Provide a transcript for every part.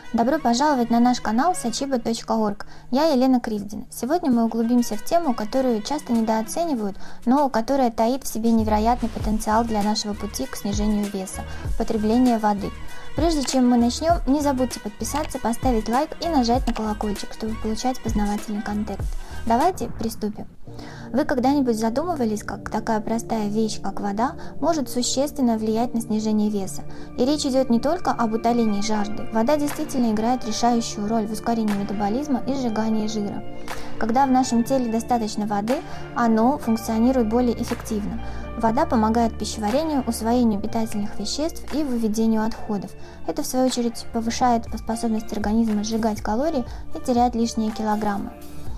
Добро пожаловать на наш канал sachiba.org. Я Елена Кривдина. Сегодня мы углубимся в тему, которую часто недооценивают, но которая таит в себе невероятный потенциал для нашего пути к снижению веса – потребление воды. Прежде чем мы начнем, не забудьте подписаться, поставить лайк и нажать на колокольчик, чтобы получать познавательный контент. Давайте приступим. Вы когда-нибудь задумывались, как такая простая вещь, как вода, может существенно влиять на снижение веса? И речь идет не только об утолении жажды. Вода действительно играет решающую роль в ускорении метаболизма и сжигании жира. Когда в нашем теле достаточно воды, оно функционирует более эффективно. Вода помогает пищеварению, усвоению питательных веществ и выведению отходов. Это, в свою очередь, повышает способность организма сжигать калории и терять лишние килограммы.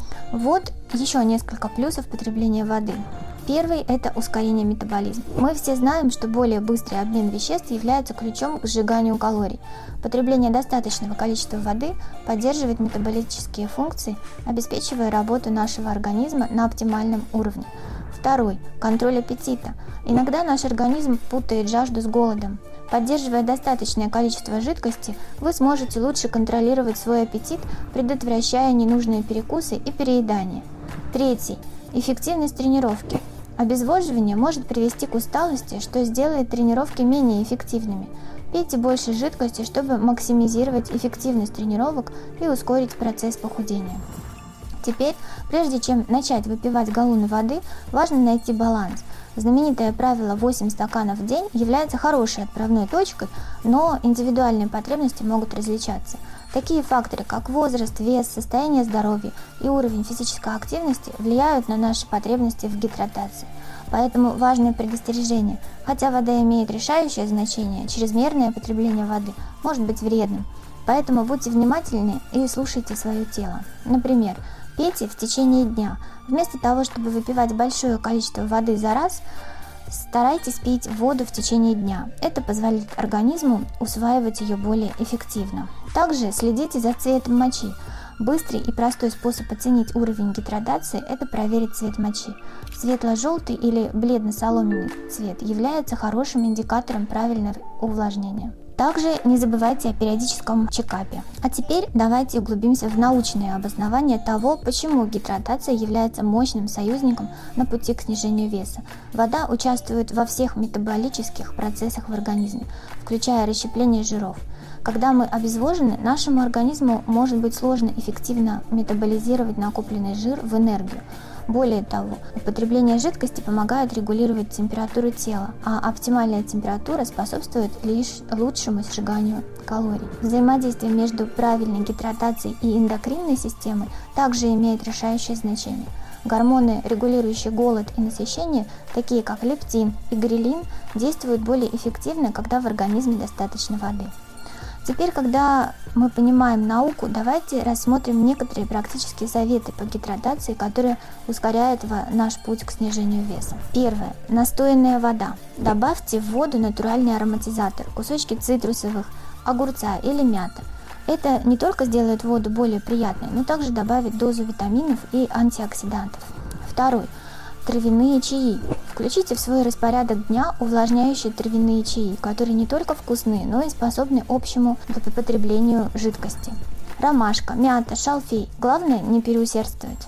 Вот еще несколько плюсов потребления воды. Первый – это ускорение метаболизма. Мы все знаем, что более быстрый обмен веществ является ключом к сжиганию калорий. Потребление достаточного количества воды поддерживает метаболические функции, обеспечивая работу нашего организма на оптимальном уровне. Второй – контроль аппетита. Иногда наш организм путает жажду с голодом. Поддерживая достаточное количество жидкости, вы сможете лучше контролировать свой аппетит, предотвращая ненужные перекусы и переедание. Третий – эффективность тренировки. Обезвоживание может привести к усталости, что сделает тренировки менее эффективными. Пейте больше жидкости, чтобы максимизировать эффективность тренировок и ускорить процесс похудения. Теперь, прежде чем начать выпивать галлоны воды, важно найти баланс. Знаменитое правило 8 стаканов в день является хорошей отправной точкой, но индивидуальные потребности могут различаться. Такие факторы, как возраст, вес, состояние здоровья и уровень физической активности влияют на наши потребности в гидратации. Поэтому важное предостережение: хотя вода имеет решающее значение, чрезмерное потребление воды может быть вредным. Поэтому будьте внимательны и слушайте свое тело. Например, пейте в течение дня. Вместо того, чтобы выпивать большое количество воды за раз, старайтесь пить воду в течение дня. Это позволит организму усваивать ее более эффективно. Также следите за цветом мочи. Быстрый и простой способ оценить уровень гидратации – это проверить цвет мочи. Светло-желтый или бледно-соломенный цвет является хорошим индикатором правильного увлажнения. Также не забывайте о периодическом чекапе. А теперь давайте углубимся в научное обоснование того, почему гидратация является мощным союзником на пути к снижению веса. Вода участвует во всех метаболических процессах в организме, включая расщепление жиров. Когда мы обезвожены, нашему организму может быть сложно эффективно метаболизировать накопленный жир в энергию. Более того, употребление жидкости помогает регулировать температуру тела, а оптимальная температура способствует лишь лучшему сжиганию калорий. Взаимодействие между правильной гидратацией и эндокринной системой также имеет решающее значение. Гормоны, регулирующие голод и насыщение, такие как лептин и грелин, действуют более эффективно, когда в организме достаточно воды. Теперь, когда мы понимаем науку, давайте рассмотрим некоторые практические советы по гидратации, которые ускоряют наш путь к снижению веса. Первое. Настоянная вода. Добавьте в воду натуральный ароматизатор, кусочки цитрусовых, огурца или мята. Это не только сделает воду более приятной, но также добавит дозу витаминов и антиоксидантов. Второй. Травяные чаи. Включите в свой распорядок дня увлажняющие травяные чаи, которые не только вкусны, но и способны общему потреблению жидкости. Ромашка, мята, шалфей. Главное не переусердствовать.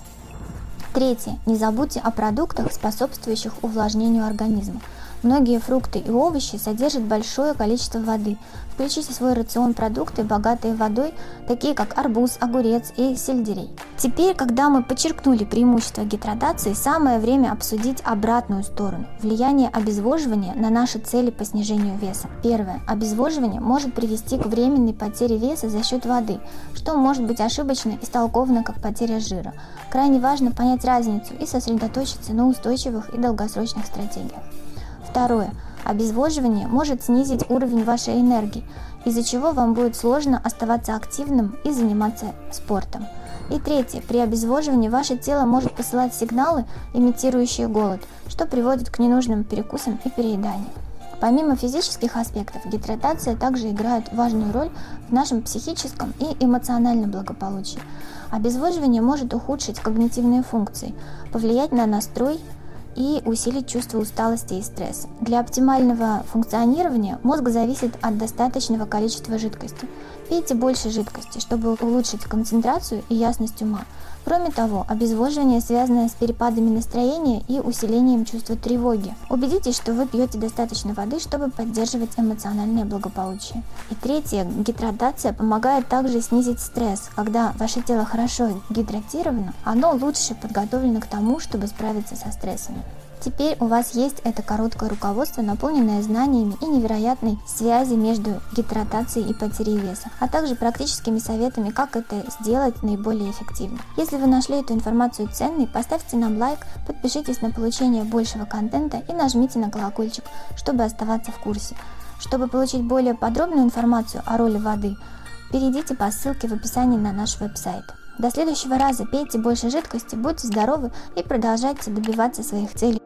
Третье. Не забудьте о продуктах, способствующих увлажнению организма. Многие фрукты и овощи содержат большое количество воды. Включите в свой рацион продукты, богатые водой, такие как арбуз, огурец и сельдерей. Теперь, когда мы подчеркнули преимущества гидратации, самое время обсудить обратную сторону – влияние обезвоживания на наши цели по снижению веса. Первое. Обезвоживание может привести к временной потере веса за счет воды, что может быть ошибочно истолковано как потеря жира. Крайне важно понять разницу и сосредоточиться на устойчивых и долгосрочных стратегиях. Второе. Обезвоживание может снизить уровень вашей энергии, из-за чего вам будет сложно оставаться активным и заниматься спортом. И третье. При обезвоживании ваше тело может посылать сигналы, имитирующие голод, что приводит к ненужным перекусам и перееданию. Помимо физических аспектов, гидратация также играет важную роль в нашем психическом и эмоциональном благополучии. Обезвоживание может ухудшить когнитивные функции, повлиять на настрой и усилить чувство усталости и стресса. Для оптимального функционирования мозг зависит от достаточного количества жидкости. Пейте больше жидкости, чтобы улучшить концентрацию и ясность ума. Кроме того, обезвоживание связано с перепадами настроения и усилением чувства тревоги. Убедитесь, что вы пьете достаточно воды, чтобы поддерживать эмоциональное благополучие. И третье, гидратация помогает также снизить стресс. Когда ваше тело хорошо гидратировано, оно лучше подготовлено к тому, чтобы справиться со стрессами. Теперь у вас есть это короткое руководство, наполненное знаниями и невероятной связи между гидратацией и потерей веса, а также практическими советами, как это сделать наиболее эффективно. Если вы нашли эту информацию ценной, поставьте нам лайк, подпишитесь на получение большего контента и нажмите на колокольчик, чтобы оставаться в курсе. Чтобы получить более подробную информацию о роли воды, перейдите по ссылке в описании на наш веб-сайт. До следующего раза, пейте больше жидкости, будьте здоровы и продолжайте добиваться своих целей.